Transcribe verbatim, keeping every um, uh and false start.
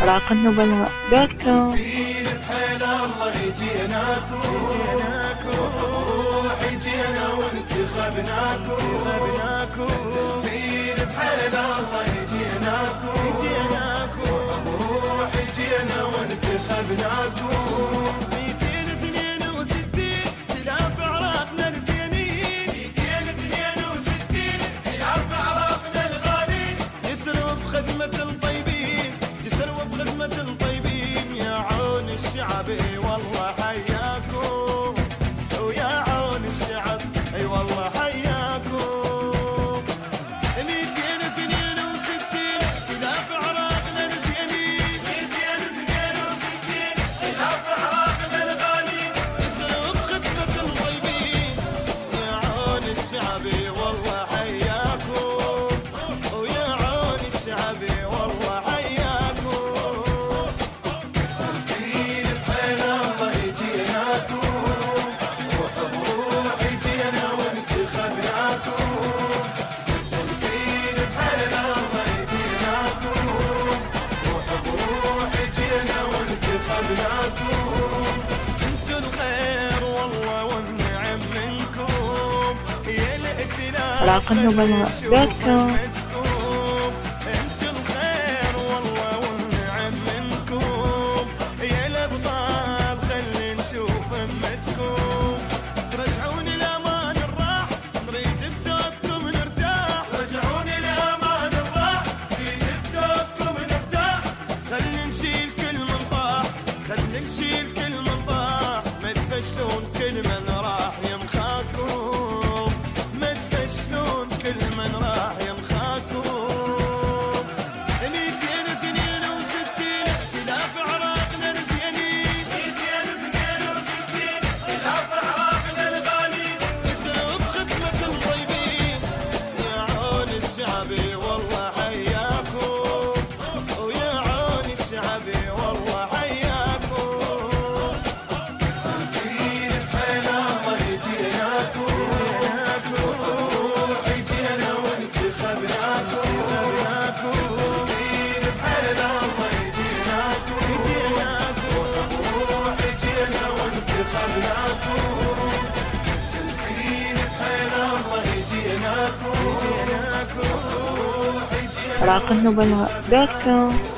راق النبلاء دوت كوم. فينا بحيل الله يجيناكو روحي جينا وانتخبناكو فينا بحيل الله يجيناكو روحي جينا وانتخبناكو ميتين اثنين وستين خلاف عراقنا الزينين ميتين اثنين وستين خلاف عراقنا الغالين يسروا بخدمة الطيبين يسروا بخدمة الطيبين يا عون الشعب اي والله حياكم ويا عون الشعب اي والله حياكم ميتين اثنين وستين خلاف عراقنا الزينين ميتين اثنين وستين خلاف عراقنا الغالين يسروا بخدمة الطيبين يا عون الشعب اي والله حياكم ويا عون الشعب اي والله حياكم فينا بحيل الله يجيناكو روحي جينا وانتخبناكو فينا بحيل الله يجيناكو روحي جينا وانتخبناكو انتو الخير والله والنعم منكم يا الائتلاف راق النبلاء دوت كوم. انتو الخير والله والنعم منكم يا الابطال خلي نشوف همتكم رجعوني الامان الراح نريد بصوتكم نرتاح رجعوني الامان الراح نريد بصوتكم نرتاح خلي نشيل كل من طاح خلي نشيل كل من طاح ما تفشلون كل من راح يمخاكم ما تفشلون كل من راح يمخاكم ميتين اثنين وستين خلاف عراقنا الزينين ميتين اثنين وستين خلاف عراقنا الغالين يسروا بخدمة الطيبين يا عون الشعب والله حياكم ويا عون الشعب والله حياكم فينا بحيل الله يجيناكو روحي جينا وانتخبناكو فينا بحيل الله يجيناكو روحي جينا وانتخبناكو فينا بحيل الله يجيناكو روحي جينا راق النبلاء دوت كوم.